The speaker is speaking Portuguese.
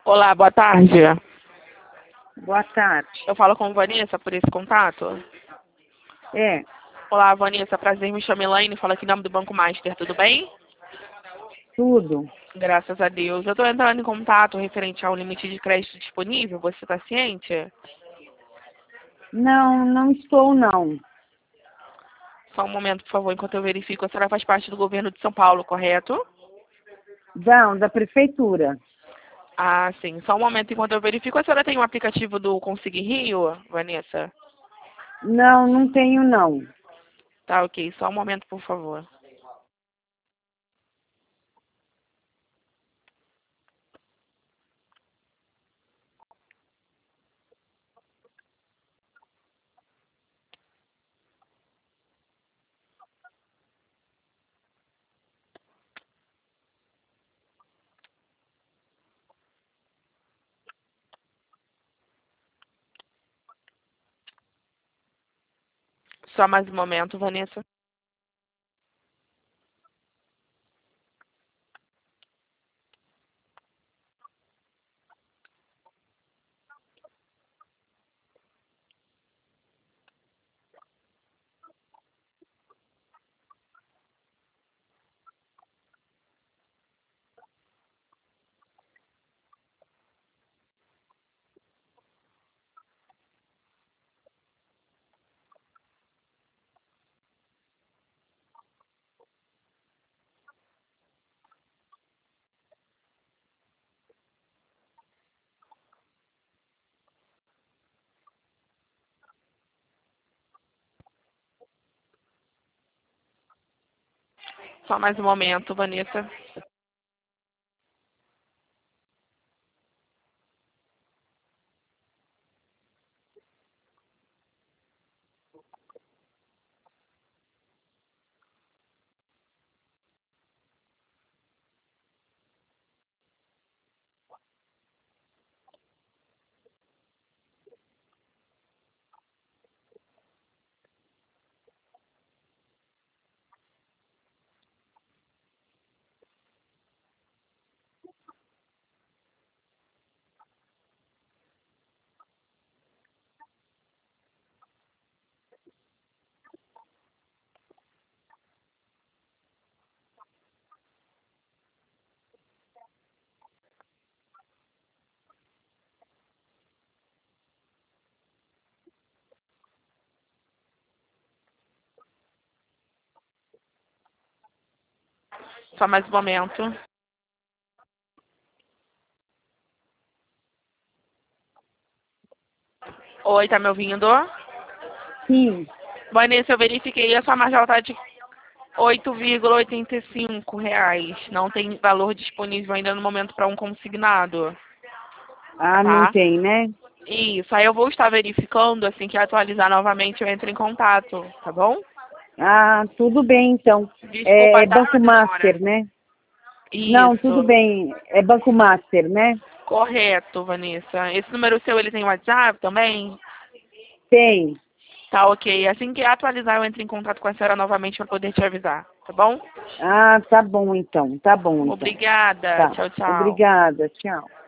Olá, boa tarde. Boa tarde. Eu falo com Vanessa por esse contato. É, Olá, Vanessa, prazer, me chamo Elaine, falo aqui em nome do Banco Master, tudo bem? tudo. Graças a Deus. Eu estou entrando em contato referente ao limite de crédito disponível, você está ciente? Não, não estou não. Só um momento, por favor, enquanto eu verifico. A senhora faz parte do governo de São Paulo, correto? Não, da prefeitura. Ah, sim. Só um momento, enquanto eu verifico. A senhora tem um aplicativo do Consegui Rio, Vanessa? Não, não tenho não. Tá, ok. Só um momento, por favor. Só mais um momento, Vanessa. Só mais um momento, Vanessa. Só mais um momento. Oi, tá me ouvindo? Sim. Vanessa, eu verifiquei, a sua margem está de R$ 8,85. Não tem valor disponível ainda no momento para um consignado, Ah, não tá? tem, né? Isso, aí eu vou estar verificando, assim que atualizar novamente eu entro em contato, tá bom? Ah, tudo bem então. Desculpa, É tá, Banco senhora? Master, né? Não, tudo Isso, bem. É Banco Master, né? correto, Vanessa. Esse número seu, ele tem WhatsApp também? Tem. Tá, ok. Assim que atualizar, eu entro em contato com a senhora novamente para poder te avisar, tá bom? Ah, tá bom então. Tá bom então. Obrigada. Tá. Tchau, tchau. Obrigada. Tchau.